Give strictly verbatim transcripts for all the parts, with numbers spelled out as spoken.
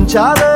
ముంచావే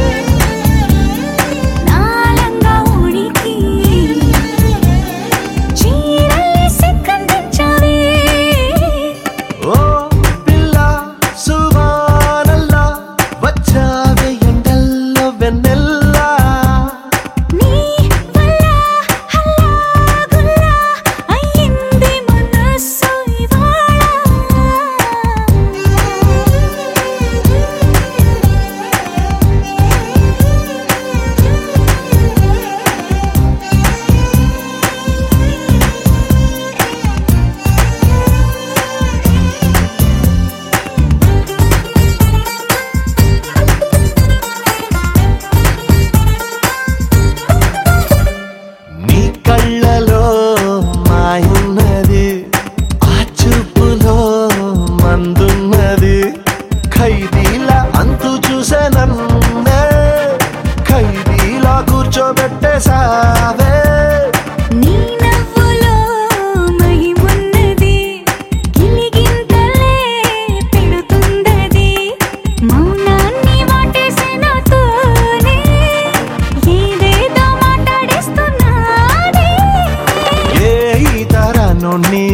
ఖైదీలా అంతు చూసే నన్నే ఖైదీలా కూర్చోబెట్టేసావే నీ నవ్వులో మహిమున్నది గిలిగింతలే పెడుతుందది మౌనాన్ని వాటేసే నాతోనే ఏదేదో మాట్లాడేస్తున్నాది ఏ ఈ తరాన్ని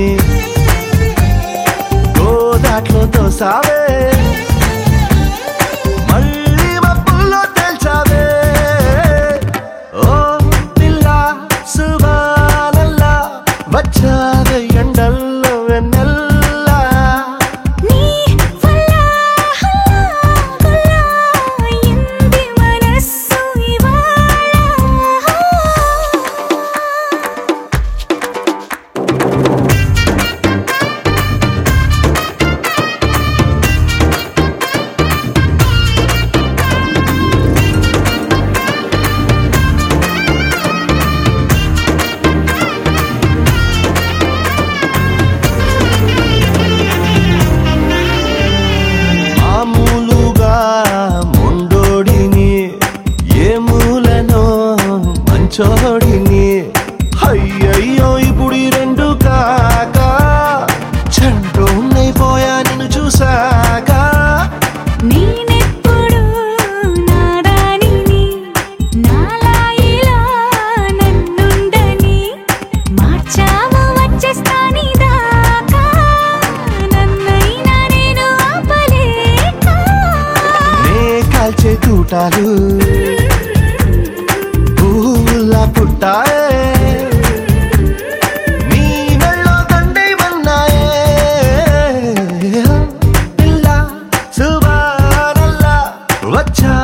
గోదాట్లో తోసావే వచ్చావే ఎండల్లో వెన్నెల్లా నీ వల్ల హల్లా ఇంది మనస్సు ఇవాళ చోడిని అయ్యయ్యో ఇప్పుడు ఈ రెండు కాక చంటోనైపోయా నిన్ను చూసాక నేనెప్పుడు నాదానిని నాలాయిలా నన్నుండని మార్చావు వచ్చేస్తాని దాకా నన్నైనా నేను ఆపలేక నే కాల్చే తూటాలు పుట్టాయే నీ మెళ్ళో దండేమన్నాయే పిల్ల సుబానల్లా వచ్చా